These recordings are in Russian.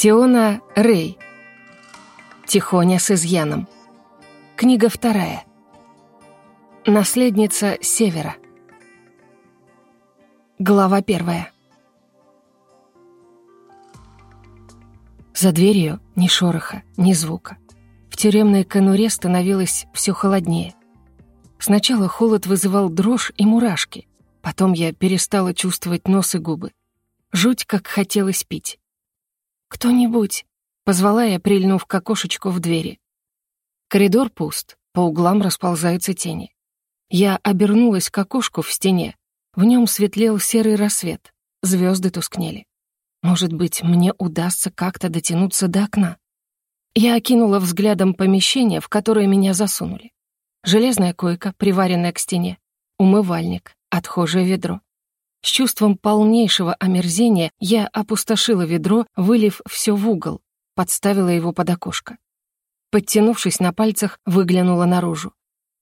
Тиона Рэй. Тихоня с изъяном. Книга 2. Наследница Севера. Глава 1. За дверью ни шороха, ни звука. В тюремной конуре становилось все холоднее. Сначала холод вызывал дрожь и мурашки. Потом я перестала чувствовать нос и губы. Жуть, как хотелось пить. «Кто-нибудь!» — позвала я, прильнув к окошечку в двери. Коридор пуст, по углам расползаются тени. Я обернулась к окошку в стене. В нем светлел серый рассвет, звезды тускнели. Может быть, мне удастся как-то дотянуться до окна. Я окинула взглядом помещение, в которое меня засунули. Железная койка, приваренная к стене, умывальник, отхожее ведро. С чувством полнейшего омерзения я опустошила ведро, вылив все в угол, подставила его под окошко. Подтянувшись на пальцах, выглянула наружу.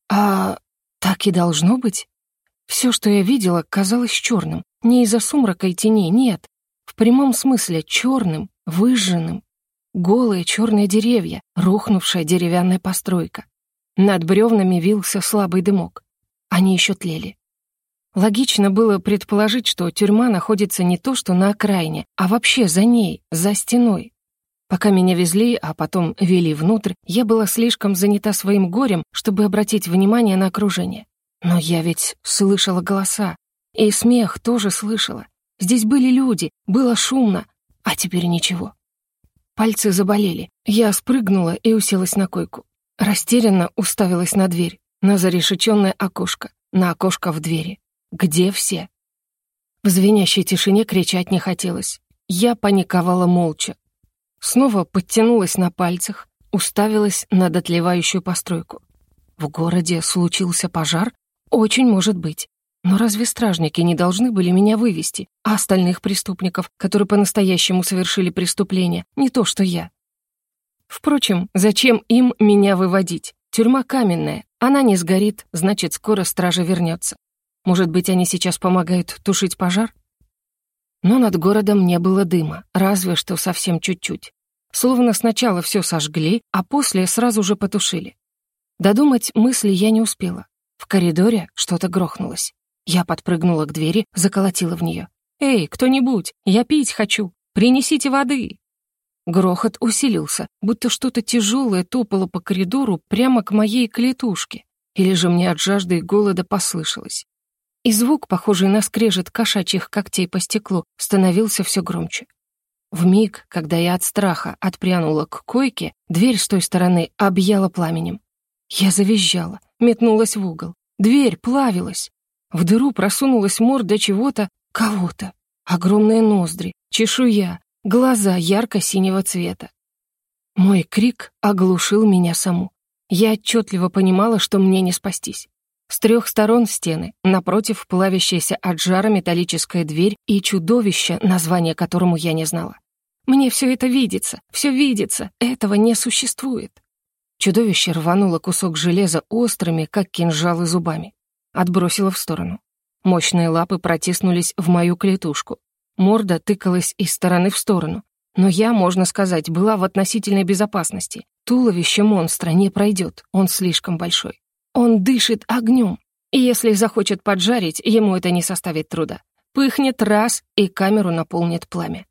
А так и должно быть? Все, что я видела, казалось черным. Не из-за сумрака и теней, нет. В прямом смысле черным, выжженным. Голые черные деревья, рухнувшая деревянная постройка. Над бревнами вился слабый дымок. Они еще тлели. Логично было предположить, что тюрьма находится не то что на окраине, а вообще за ней, за стеной. Пока меня везли, а потом вели внутрь, я была слишком занята своим горем, чтобы обратить внимание на окружение. Но я ведь слышала голоса. И смех тоже слышала. Здесь были люди, было шумно, а теперь ничего. Пальцы заболели. Я спрыгнула и уселась на койку. Растерянно уставилась на дверь, на зарешеченное окошко, на окошко в двери. Где все? В звенящей тишине кричать не хотелось. Я паниковала молча. Снова подтянулась на пальцах, уставилась на дотлевающую постройку. В городе случился пожар? Очень может быть. Но разве стражники не должны были меня вывести, а остальных преступников, которые по-настоящему совершили преступление, не то что я? Впрочем, зачем им меня выводить? Тюрьма каменная, она не сгорит, значит, скоро стража вернется. Может быть, они сейчас помогают тушить пожар? Но над городом не было дыма, разве что совсем чуть-чуть. Словно сначала все сожгли, а после сразу же потушили. Додумать мысли я не успела. В коридоре что-то грохнулось. Я подпрыгнула к двери, заколотила в нее. «Эй, кто-нибудь, я пить хочу! Принесите воды!» Грохот усилился, будто что-то тяжелое топало по коридору прямо к моей клетушке. Или же мне от жажды и голода послышалось. И звук, похожий на скрежет кошачьих когтей по стеклу, становился все громче. Вмиг, когда я от страха отпрянула к койке, дверь с той стороны объяла пламенем. Я завизжала, метнулась в угол. Дверь плавилась. В дыру просунулась морда чего-то, кого-то. Огромные ноздри, чешуя, глаза ярко-синего цвета. Мой крик оглушил меня саму. Я отчетливо понимала, что мне не спастись. С 3 сторон стены, напротив плавящаяся от жара металлическая дверь и чудовище, название которому я не знала. Мне все это видится, этого не существует. Чудовище рвануло кусок железа острыми, как кинжалы, зубами. Отбросило в сторону. Мощные лапы протиснулись в мою клетушку. Морда тыкалась из стороны в сторону. Но я, можно сказать, была в относительной безопасности. Туловище монстра не пройдет, он слишком большой. Он дышит огнем, и если захочет поджарить, ему это не составит труда. Пыхнет раз, и камеру наполнит пламя.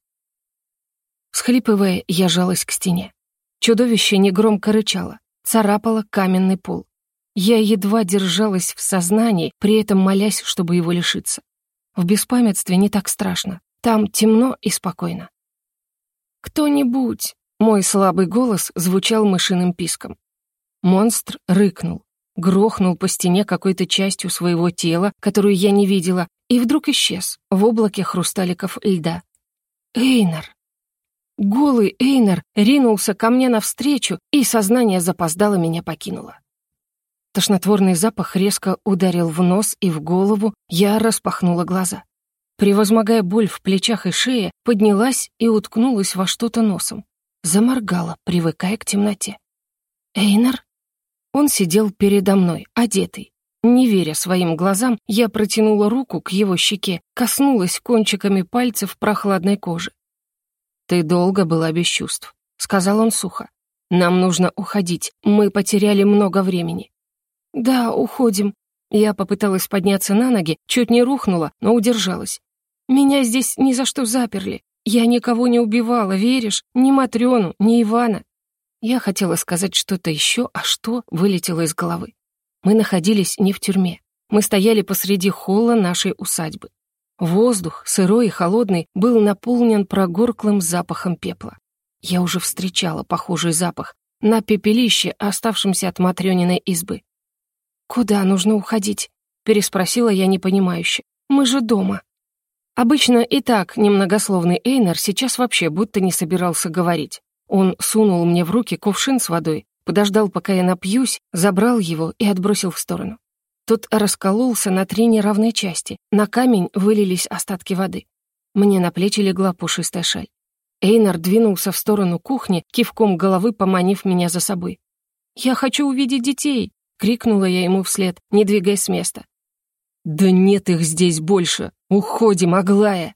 Всхлипывая, я жалась к стене. Чудовище негромко рычало, царапало каменный пол. Я едва держалась в сознании, при этом молясь, чтобы его лишиться. В беспамятстве не так страшно, там темно и спокойно. «Кто-нибудь!» — мой слабый голос звучал мышиным писком. Монстр рыкнул. Грохнул по стене какой-то частью своего тела, которую я не видела, и вдруг исчез в облаке хрусталиков льда. Эйнар! Голый Эйнар ринулся ко мне навстречу, и сознание запоздало меня покинуло. Тошнотворный запах резко ударил в нос и в голову, я распахнула глаза. Превозмогая боль в плечах и шее, поднялась и уткнулась во что-то носом. Заморгала, привыкая к темноте. «Эйнар?» Он сидел передо мной, одетый. Не веря своим глазам, я протянула руку к его щеке, коснулась кончиками пальцев прохладной кожи. «Ты долго была без чувств», — сказал он сухо. «Нам нужно уходить, мы потеряли много времени». «Да, уходим». Я попыталась подняться на ноги, чуть не рухнула, но удержалась. «Меня здесь ни за что заперли. Я никого не убивала, веришь? Ни Матрёну, ни Ивана». Я хотела сказать что-то еще, а что вылетело из головы. Мы находились не в тюрьме. Мы стояли посреди холла нашей усадьбы. Воздух, сырой и холодный, был наполнен прогорклым запахом пепла. Я уже встречала похожий запах на пепелище, оставшемся от Матрёниной избы. «Куда нужно уходить?» — переспросила я непонимающе. «Мы же дома». Обычно и так немногословный Эйнар сейчас вообще будто не собирался говорить. Он сунул мне в руки кувшин с водой, подождал, пока я напьюсь, забрал его и отбросил в сторону. Тот раскололся на 3 неравные части, на камень вылились остатки воды. Мне на плечи легла пушистая шаль. Эйнар двинулся в сторону кухни, кивком головы поманив меня за собой. «Я хочу увидеть детей!» — крикнула я ему вслед, не двигаясь с места. «Да нет их здесь больше! Уходим, Аглая!»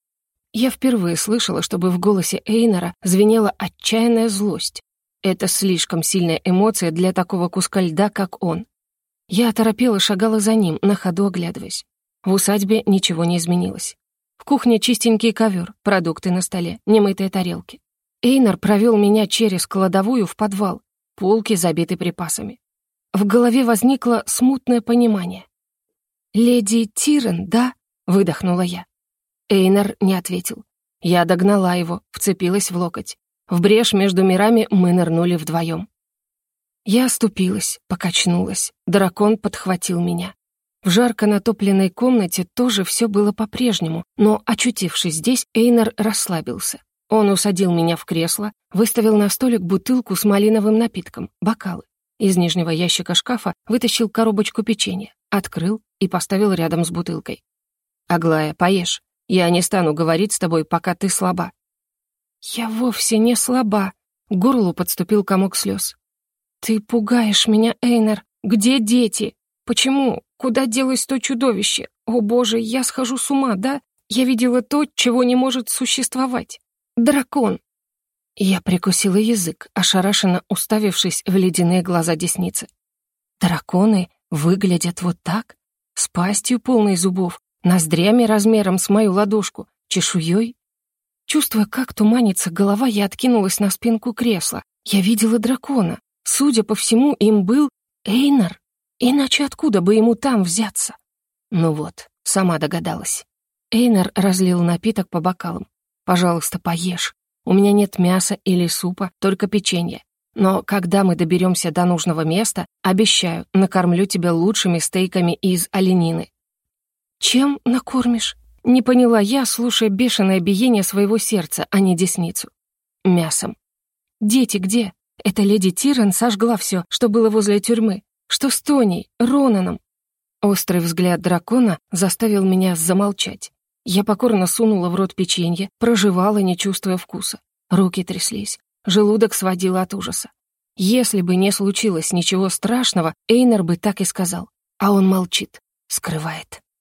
Я впервые слышала, чтобы в голосе Эйнара звенела отчаянная злость. Это слишком сильная эмоция для такого куска льда, как он. Я оторопела шагала за ним, на ходу оглядываясь. В усадьбе ничего не изменилось. В кухне чистенький ковер, продукты на столе, немытые тарелки. Эйнар провел меня через кладовую в подвал, полки забиты припасами. В голове возникло смутное понимание. «Леди Тирен, да?» — выдохнула я. Эйнар не ответил. Я догнала его, вцепилась в локоть. В брешь между мирами мы нырнули вдвоем. Я оступилась, покачнулась. Дракон подхватил меня. В жарко натопленной комнате тоже все было по-прежнему, но, очутившись здесь, Эйнар расслабился. Он усадил меня в кресло, выставил на столик бутылку с малиновым напитком, бокалы. Из нижнего ящика шкафа вытащил коробочку печенья, открыл и поставил рядом с бутылкой. «Аглая, поешь. Я не стану говорить с тобой, пока ты слаба». «Я вовсе не слаба», — к горлу подступил комок слез. «Ты пугаешь меня, Эйнар. Где дети? Почему? Куда делось то чудовище? О, боже, я схожу с ума, да? Я видела то, чего не может существовать. Дракон!» Я прикусила язык, ошарашенно уставившись в ледяные глаза десницы. «Драконы выглядят вот так? С пастью полной зубов, ноздрями размером с мою ладошку, чешуей?» Чувствуя, как туманится голова, я откинулась на спинку кресла. Я видела дракона. Судя по всему, им был Эйнар. Иначе откуда бы ему там взяться? Ну вот, сама догадалась. Эйнар разлил напиток по бокалам. «Пожалуйста, поешь. У меня нет мяса или супа, только печенье. Но когда мы доберемся до нужного места, обещаю, накормлю тебя лучшими стейками из оленины». «Чем накормишь?» Не поняла я, слушая бешеное биение своего сердца, а не десницу. «Мясом». «Дети где? Эта леди Тирен сожгла все, что было возле тюрьмы. Что с Тоней, Ронаном?» Острый взгляд дракона заставил меня замолчать. Я покорно сунула в рот печенье, прожевала, не чувствуя вкуса. Руки тряслись, желудок сводило от ужаса. Если бы не случилось ничего страшного, Эйнар бы так и сказал. А он молчит, скрывает.